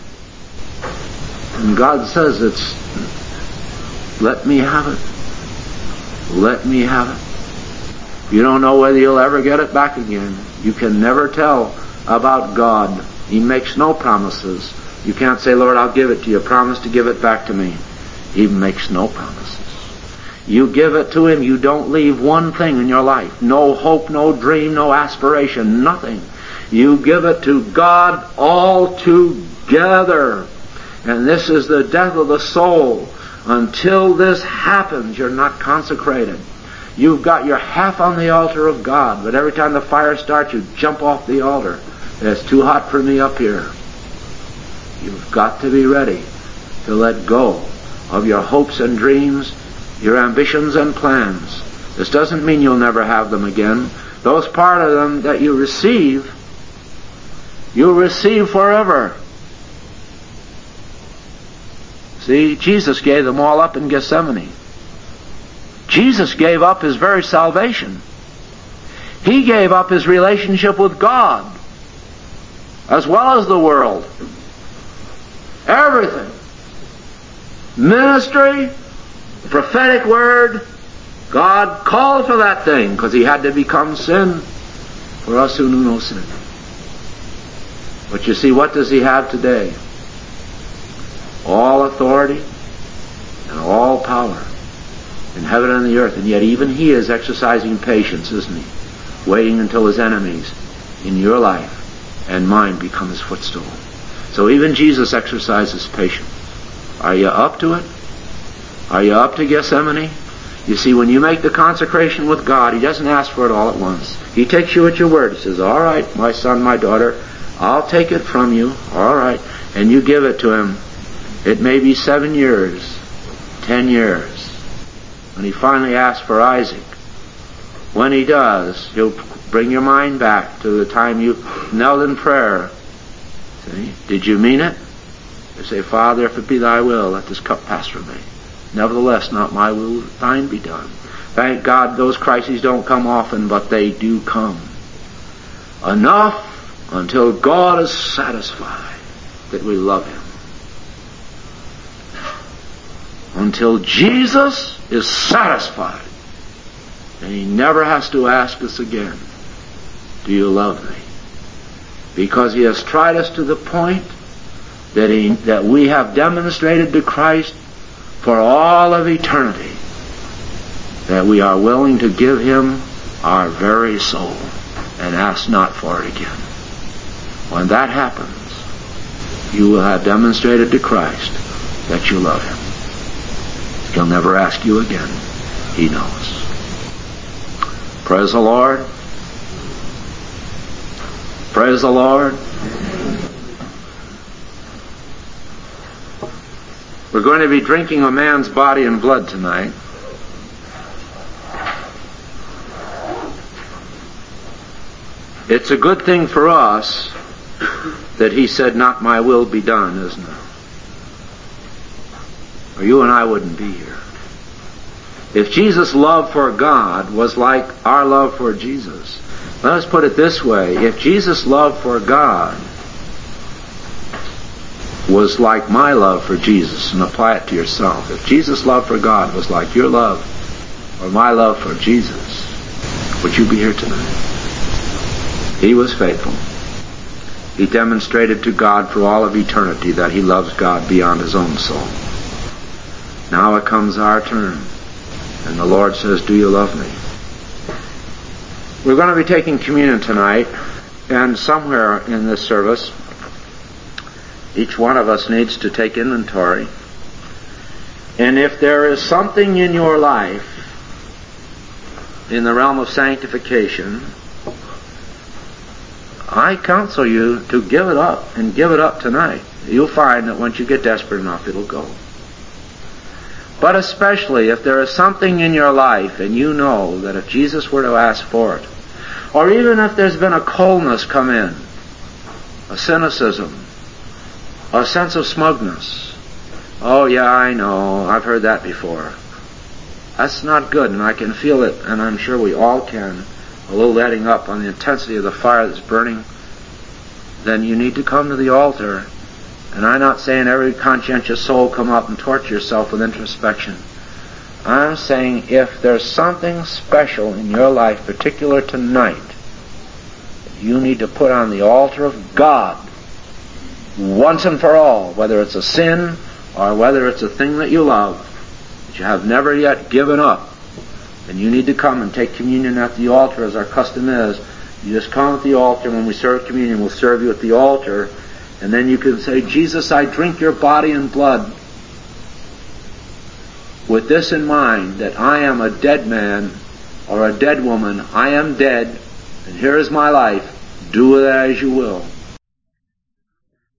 And God says it's, let me have it. Let me have it. You don't know whether you'll ever get it back again. You can never tell about God. He makes no promises You can't say, Lord, I'll give it to you. Promise to give it back to me. He makes no promises. You give it to Him, you don't leave one thing in your life. No hope, no dream, no aspiration, nothing. You give it to God all together. And this is the death of the soul. Until this happens, you're not consecrated. You've got your half on the altar of God, but every time the fire starts, you jump off the altar. It's too hot for me up here. You've got to be ready to let go of your hopes and dreams, your ambitions and plans. This doesn't mean you'll never have them again. Those part of them that you receive, you'll receive forever. See, Jesus gave them all up in Gethsemane. Jesus gave up His very salvation. He gave up His relationship with God, as well as the world. Everything. Ministry, prophetic word, God called for that thing because He had to become sin for us who knew no sin. But you see, what does He have today? All authority and all power in heaven and the earth. And yet even He is exercising patience, isn't He? Waiting until His enemies in your life and mine become His footstool. So even Jesus exercises patience. Are you up to it? Are you up to Gethsemane? You see, when you make the consecration with God, He doesn't ask for it all at once. He takes you at your word. He says, all right, my son, my daughter, I'll take it from you. All right. And you give it to Him. It may be seven years, ten years. When He finally asks for Isaac, when He does, He'll bring your mind back to the time you knelt in prayer. See? Did you mean it? You say, Father, if it be Thy will, let this cup pass from me. Nevertheless, not my will, Thine be done. Thank God those crises don't come often, but they do come. Enough until God is satisfied that we love Him. Until Jesus is satisfied. And He never has to ask us again, do you love me? Because He has tried us to the point that he, that we have demonstrated to Christ for all of eternity that we are willing to give Him our very soul and ask not for it again. When that happens, you will have demonstrated to Christ that you love Him. He'll never ask you again. He knows. Praise the Lord. Praise the Lord. We're going to be drinking a man's body and blood tonight. It's a good thing for us that He said, not my will be done, isn't it? Or you and I wouldn't be here. If Jesus' love for God was like our love for Jesus, let us put it this way. If Jesus' love for God was like my love for Jesus, and apply it to yourself. If Jesus' love for God was like your love or my love for Jesus, would you be here tonight? He was faithful. He demonstrated to God for all of eternity that He loves God beyond His own soul. Now it comes our turn, and the Lord says, do you love me? We're going to be taking communion tonight, and somewhere in this service, each one of us needs to take inventory. And if there is something in your life in the realm of sanctification, I counsel you to give it up, and give it up tonight. You'll find that once you get desperate enough, it'll go. But especially if there is something in your life and you know that if Jesus were to ask for it, or even if there's been a coldness come in, a cynicism, a sense of smugness. Oh yeah, I know, I've heard that before. That's not good, and I can feel it, and I'm sure we all can, a little letting up on the intensity of the fire that's burning. Then you need to come to the altar. And I'm not saying every conscientious soul come up and torture yourself with introspection. I'm saying if there's something special in your life, particular tonight, you need to put on the altar of God once and for all, whether it's a sin or whether it's a thing that you love, that you have never yet given up, then you need to come and take communion at the altar, as our custom is. You just come at the altar. When we serve communion, we'll serve you at the altar, and then you can say, Jesus, I drink your body and blood with this in mind, that I am a dead man or a dead woman. I am dead, and here is my life. Do with it as you will.